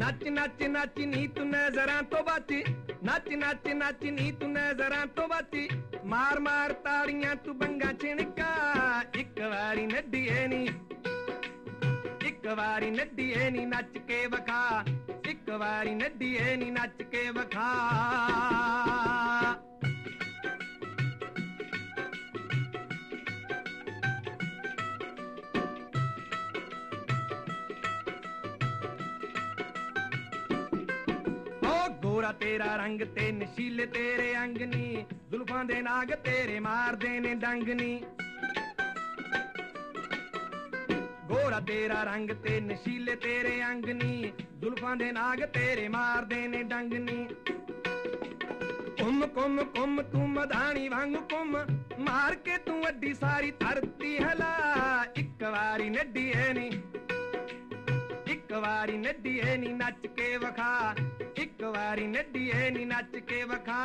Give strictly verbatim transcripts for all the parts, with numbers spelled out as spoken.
नच नच नच नी तू नजरां तो बच, नच नच नच नी तू नजरां तो बच, मार मार ताड़ियां तू बंगा छिणका, इक वारी नड्डीए नी, इक वारी नड्डीए नी नच के वखा, इक वारी नड्डीए नी नच के वखा। गोरा तेरा रंग ते नशीले तेरे अंग नी, जुल्फां दे नाग तेरे मारदे ने डंग नी। गोरा तेरा रंग ते नशीले तेरे अंग नी, जुल्फां दे नाग तेरे मारदे ने डंग नी। कुम कुम कुम तू मधानी वांग कुम, मार के तू अड्डी सारी धरती हला, इक वारी नड्डीए नी, इक वारी नड्डीए नी नच के वखा, इक वारी नड्डीए नी नच के वखा।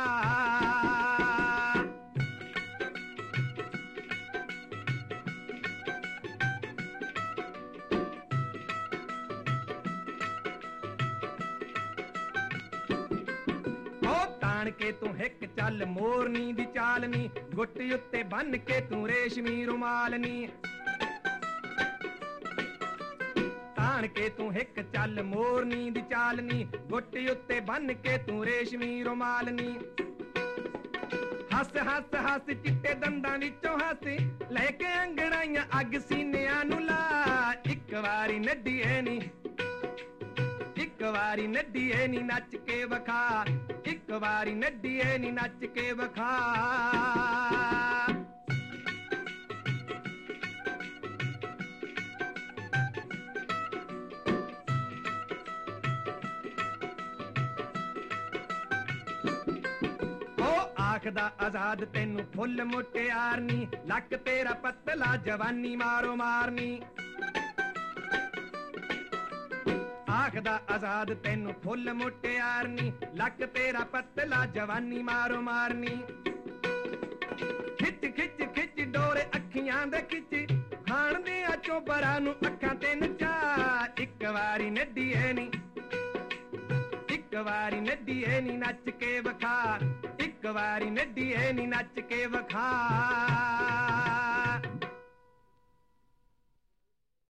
ताण के तू हिक चल मोरनी दी चालनी, गुट उत्ते बन के तू रेशमी रुमालनी। ताण के तू हिक चल मोरनी दी चालनी, गुट उत्ते बन के तू रेशमी रुमालनी। हस हस हस चिट्टे दंदां विचों हस, लैके अंगड़ाइयां अग सीनियां नूं ला, इक वारी नड्डीए नी, इक वारी नड्डीए नी नच के वखा, इक वारी नड्डीए नी नच के वखा। आखदा आजाद तेनू फुल मुटियार नी, लक तेरा पतला जवानी मारो मारनी। आखदा आजाद तेनू फुल मुटियार नी, लक तेरा पतला जवानी मारो मारनी। खिच खिच खिच डोरे अखियां दे खिच, खाण दियां चोबरां नू अखां ते नचा, इक वारी नड्डीए नी, इक वारी नड्डीए नी नच के वखा, इक वारी नड्डीए नी नच के वखा।